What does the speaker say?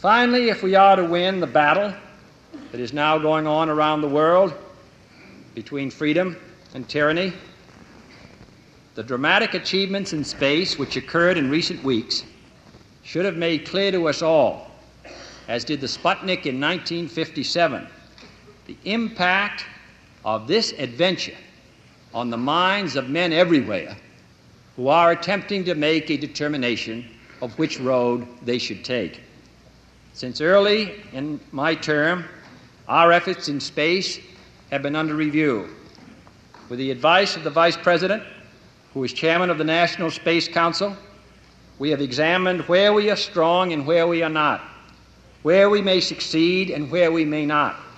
Finally, if we are to win the battle that is now going on around the world between freedom and tyranny, the dramatic achievements in space which occurred in recent weeks should have made clear to us all, as did the Sputnik in 1957, the impact of this adventure on the minds of men everywhere who are attempting to make a determination of which road they should take. Since early in my term, our efforts in space have been under review. With the advice of the Vice President, who is Chairman of the National Space Council, we have examined where we are strong and where we are not, where we may succeed and where we may not.